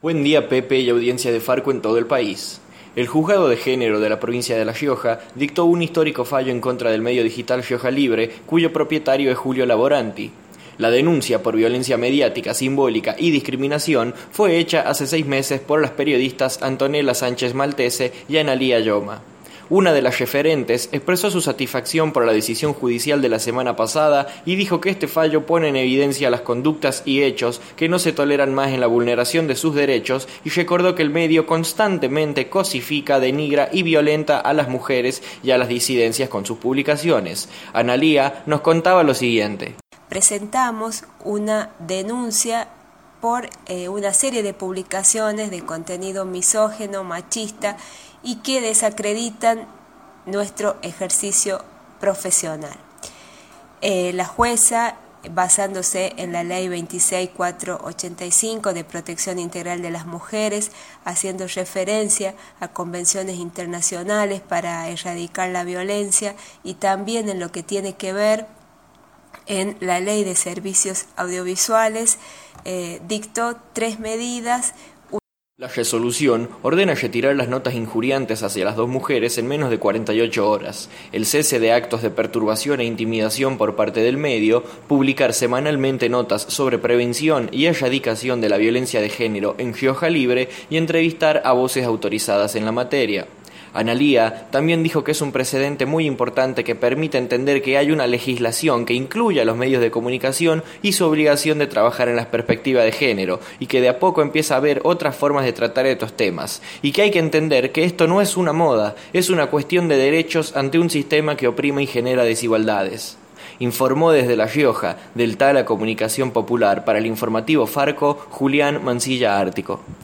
Buen día, Pepe, y audiencia de Farco en todo el país. El Juzgado de Género de la provincia de La Rioja dictó un histórico fallo en contra del medio digital Rioja Libre, cuyo propietario es Julio Laboranti. La denuncia por violencia mediática, simbólica y discriminación fue hecha hace 6 meses por las periodistas Antonella Sánchez Maltese y Analía Yoma. Una de las referentes expresó su satisfacción por la decisión judicial de la semana pasada y dijo que este fallo pone en evidencia las conductas y hechos que no se toleran más en la vulneración de sus derechos, y recordó que el medio constantemente cosifica, denigra y violenta a las mujeres y a las disidencias con sus publicaciones. Analía nos contaba lo siguiente. Presentamos una denuncia por una serie de publicaciones de contenido misógino, machista y que desacreditan nuestro ejercicio profesional. La jueza, basándose en la ley 26485 de protección integral de las mujeres, haciendo referencia a convenciones internacionales para erradicar la violencia y también en lo que tiene que ver en la ley de servicios audiovisuales, dictó 3 medidas. La resolución ordena retirar las notas injuriantes hacia las 2 mujeres en menos de 48 horas, el cese de actos de perturbación e intimidación por parte del medio, publicar semanalmente notas sobre prevención y erradicación de la violencia de género en Rioja Libre y entrevistar a voces autorizadas en la materia. Analía también dijo que es un precedente muy importante que permite entender que hay una legislación que incluye a los medios de comunicación y su obligación de trabajar en la perspectiva de género, y que de a poco empieza a haber otras formas de tratar estos temas, y que hay que entender que esto no es una moda, es una cuestión de derechos ante un sistema que oprime y genera desigualdades. Informó desde La Rioja, del Tala Comunicación Popular, para el informativo Farco, Julián Mancilla Ártico.